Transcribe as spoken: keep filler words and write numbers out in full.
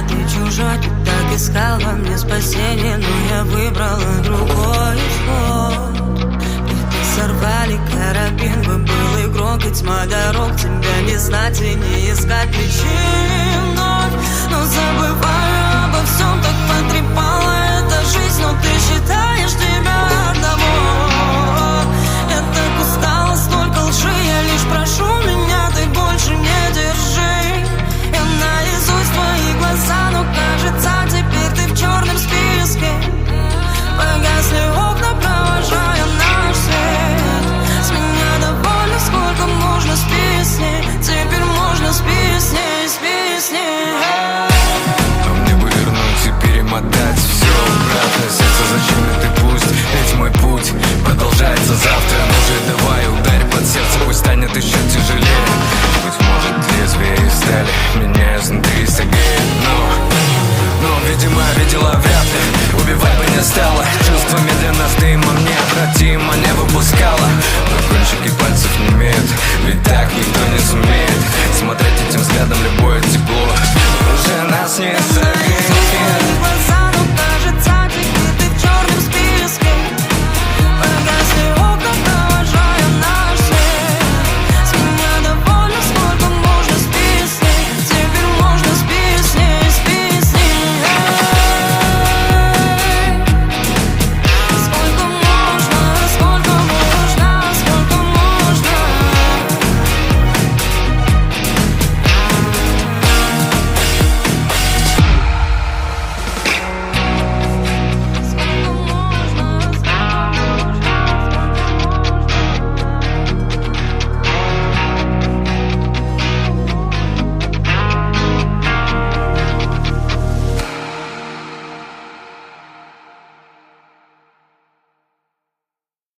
Ты чужой, ты так искал во мне спасение, но я выбрала другой исход. Это сорвали карабин, вы был игрок, и тьма дорог. Тебя не знать и не искать причин.